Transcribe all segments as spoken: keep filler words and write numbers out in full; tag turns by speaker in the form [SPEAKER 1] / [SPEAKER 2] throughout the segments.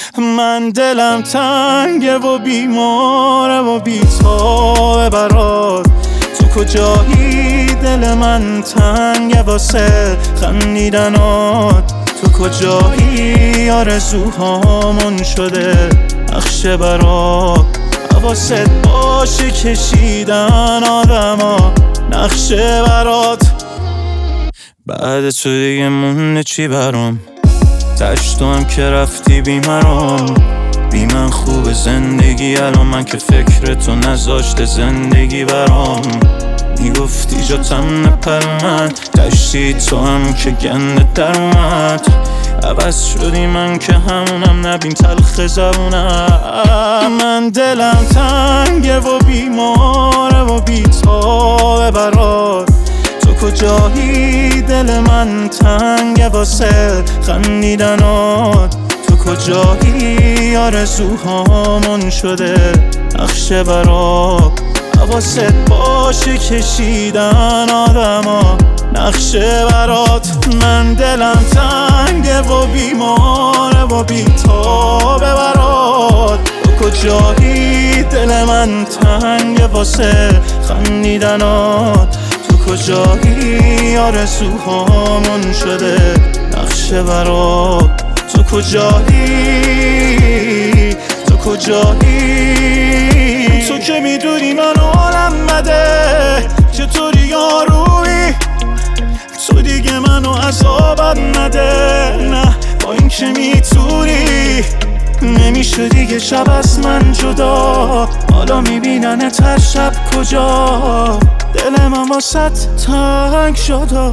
[SPEAKER 1] من دلم تنگه و بیماره و بی‌تابه برات. تو کجایی دل من تنگه واسه خندیدنات. تو کجایی آرزوهامون شده نقشه برات. حواست باشه کشیدن آدما نقشه برات. بعد تو دیگه مونده چی برام؟ تش تو هم که رفتی بیمرام. بی من خوب زندگی الان من که فکر تو نذاشته زندگی برام. میگفتی جاتم نپر من دشتی تو هم که گنده در اومد. عوض شدی من که همونم نبین تلخ زبونم. من دلم تنگه و بیماره و بی‌تابه برات. تو کجایی دل من تنگه واسه خندیدنات. تو کجایی آرزوهامون شده نقشه برات. حواست باشه کشیدن آدما نقشه برات. من دلم تنگه و بیماره و بی‌تابه برات. تو کجایی دل من تنگه واسه خندیدنات. تو کجایی آرزوهامون شده نقشه برات. تو کجایی تو کجایی تو که میدونی من حالم بده چطوری یارویی. تو دیگه منو عذابم نده نه با این که میتونی. نمیشه دیگه شب از من جدا. حالا میبینن هر شب کجا. دل من واسط تنگ شده.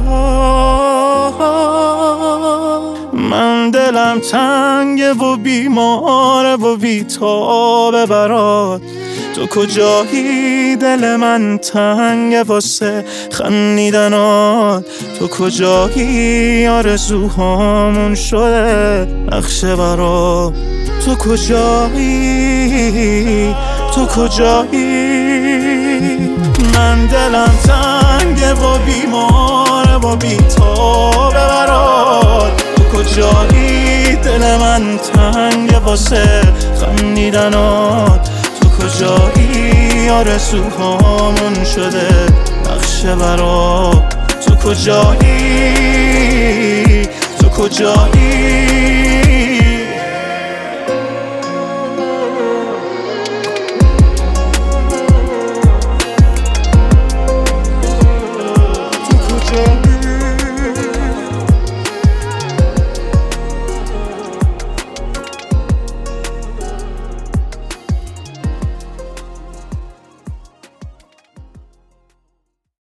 [SPEAKER 1] من دلم تنگه و بیماره و بی‌تابه برات. تو کجایی دل من تنگه واسه خندیدنات. تو کجایی آرزوهامون شده نقشه برات. تو کجایی تو کجایی من دلم تنگه و بیماره و بی‌تابه برات. تو کجایی دل من تنگه واسه خندیدنات. تو کجایی آرزوهامون شده نقشه برات. تو کجایی تو کجایی